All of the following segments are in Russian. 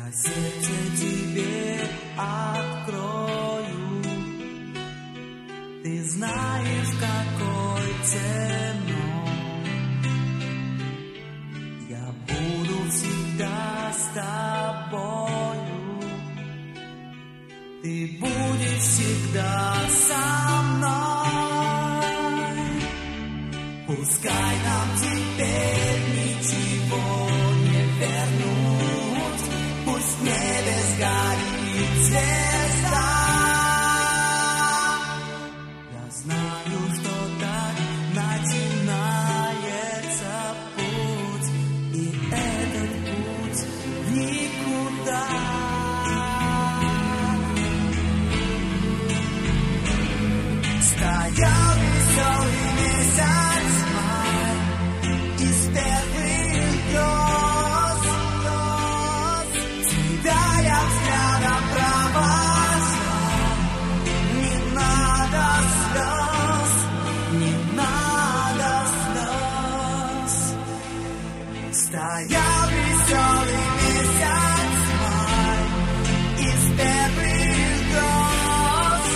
Я сердце тебе открою. Ты знаешь, какой темно. Я буду всегда с тобою. Ты будешь всегда со мной. Пускай нам теперь ничего не вернуть. Пусть в небе сгорит звезда. Я знаю, что так начинается путь, и этот путь в никуда. Стоял веселый месяц май, из первых гроз тебя я взглядом провожал. Не надо слез, не надо слез. Стоял веселый месяц май, из первых гроз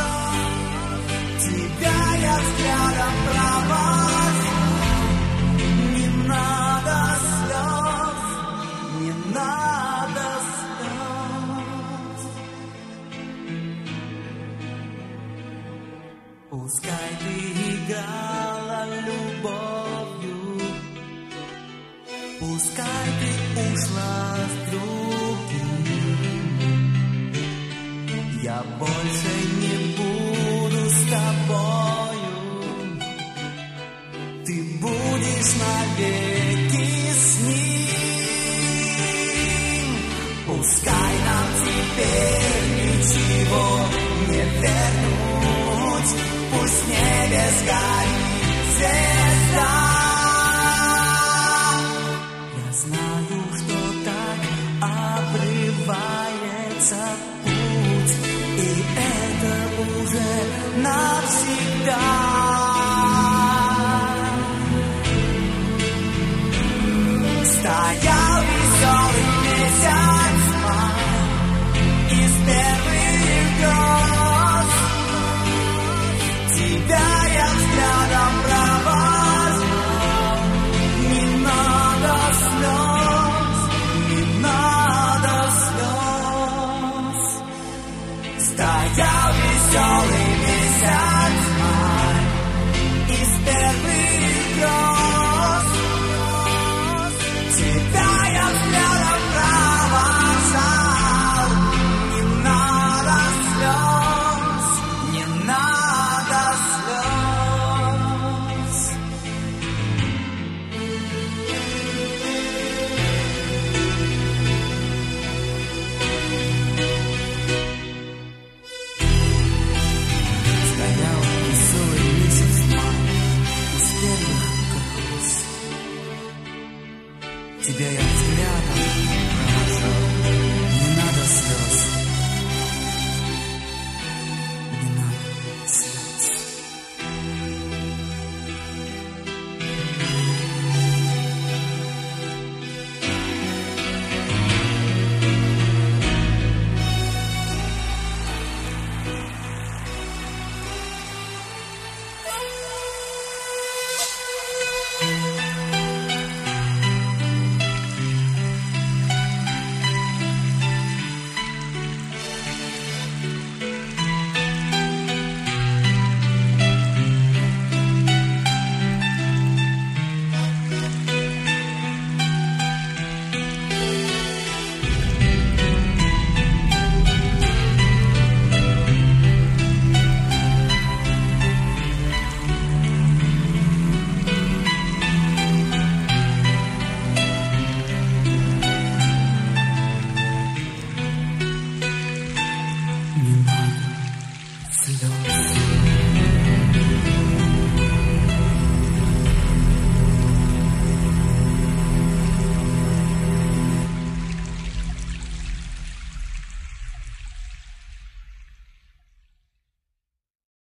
тебя я взглядом провожал. Не надо слез, не надо слез. Пускай ты играла любовью, пускай ты ушла с другим. Я больше не буду с тобою. Ты будешь навеки с ним. Пускай нам теперь ничего не вернуть. Пусть в небе сгорит звезда. Я знаю, что так обрывается путь, и это уже навсегда.